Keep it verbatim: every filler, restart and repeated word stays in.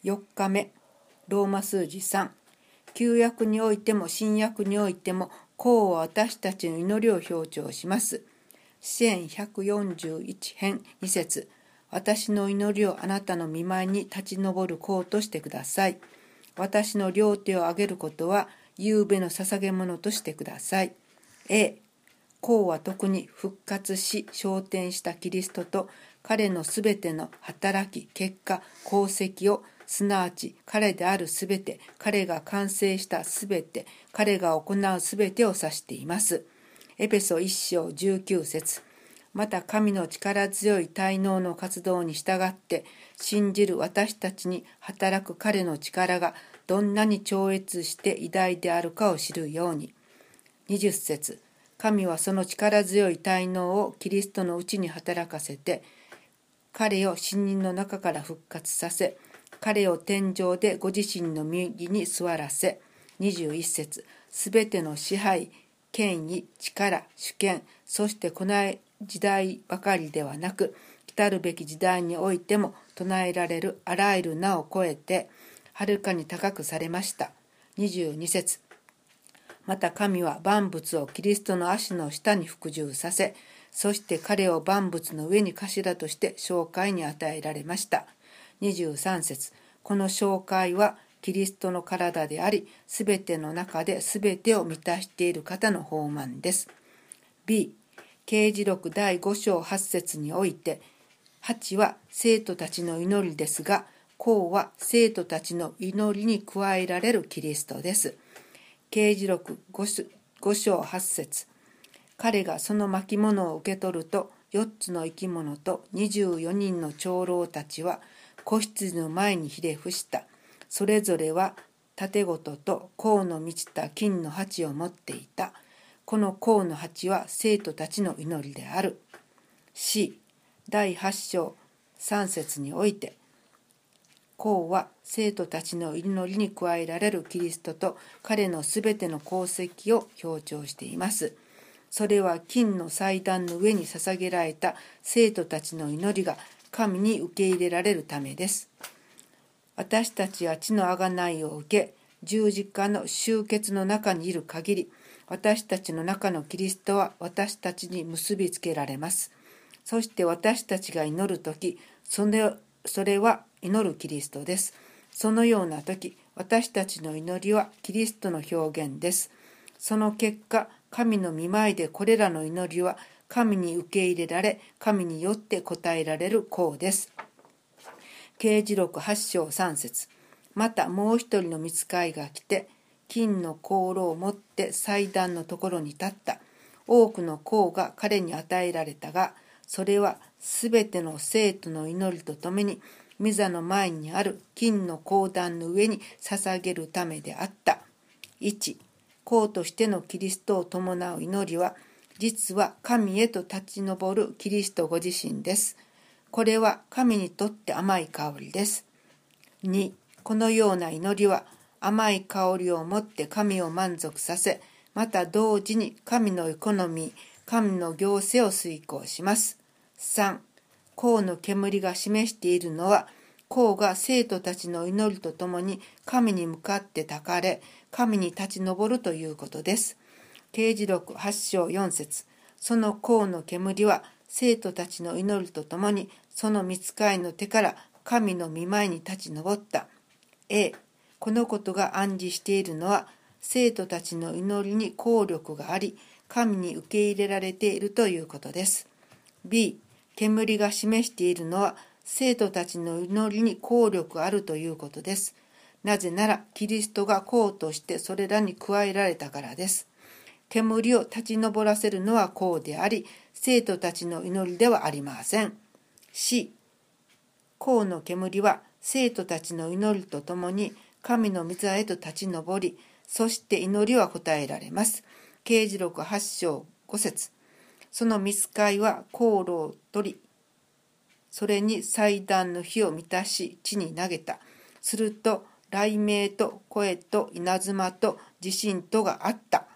よっかめ、ローマ数字さん。旧約においても新約においても、公は私たちの祈りを表彰します。詩編ひゃくよんじゅういち編に節。私の祈りをあなたの御前に立ち上る公としてください。私の両手を上げることは、夕べの捧げ物としてください。A、公は特に復活し昇天したキリストと彼のすべての働き、結果、功績を、すなわち彼であるすべて、彼が完成したすべて、彼が行うすべてを指しています。エペソいっ章じゅうきゅう節。また神の力強い滞納の活動に従って信じる私たちに働く彼の力がどんなに超越して偉大であるかを知るように。にじゅう節。神はその力強い滞納をキリストのうちに働かせて、彼を死人の中から復活させ、彼を天上でご自身の右に座らせ。にじゅういち節。すべての支配、権威、力、主権、そしてこの時代ばかりではなく、来るべき時代においても唱えられるあらゆる名を超えて、はるかに高くされました。にじゅうに節。また神は万物をキリストの足の下に服従させ、そして彼を万物の上に頭として紹介に与えられました。にじゅうさん節。この紹介はキリストの体であり、すべての中ですべてを満たしている方の宝満です。B、啓示録だいご章はち節において、はちは生徒たちの祈りですが、こうは生徒たちの祈りに加えられるキリストです。啓示録ご章はち節。彼がその巻物を受け取ると、よっつの生き物とにじゅうよにんの長老たちは子羊の前にひれ伏した。それぞれは盾ごとと甲の満ちた金の鉢を持っていた。この甲の鉢は生徒たちの祈りである。C、だいはち章さん節において、甲は生徒たちの祈りに加えられるキリストと彼のすべての功績を強調しています。それは金の祭壇の上に捧げられた生徒たちの祈りが神に受け入れられるためです。私たちは血の贖いを受け、十字架の終結の中にいる限り、私たちの中のキリストは私たちに結びつけられます。そして私たちが祈るとき、それ、それは祈るキリストです。そのようなとき、私たちの祈りはキリストの表現です。その結果、神の御前でこれらの祈りは神に受け入れられ、神によって答えられる功です。啓示録はち章さん節。またもう一人の御使いが来て、金の香炉を持って祭壇のところに立った。多くの香が彼に与えられたが、それはすべての生徒の祈りとともに、御座の前にある金の香壇の上に捧げるためであった。いち、香としてのキリストを伴う祈りは、実は神へと立ち上るキリストご自身です。これは神にとって甘い香りです。に、このような祈りは甘い香りを持って神を満足させ、また同時に神のエコノミー、神の行政を遂行します。さん、香の煙が示しているのは、香が生徒たちの祈りとともに神に向かってたかれ、神に立ち上るということです。啓示録はち章よん節。その香の煙は生徒たちの祈りとともに、その御使いの手から神の御前に立ち上った。A、このことが暗示しているのは、生徒たちの祈りに効力があり、神に受け入れられているということです。B、煙が示しているのは、生徒たちの祈りに効力があるということです。なぜなら、キリストが香としてそれらに加えられたからです。煙を立ち上らせるのは香であり、生徒たちの祈りではありません。C、香の煙は生徒たちの祈りとともに神の御座へと立ち上り、そして祈りは答えられます。啓示録はち章ご節。その御使いは香炉を取り、それに祭壇の火を満たし地に投げた。すると雷鳴と声と稲妻と地震とがあった。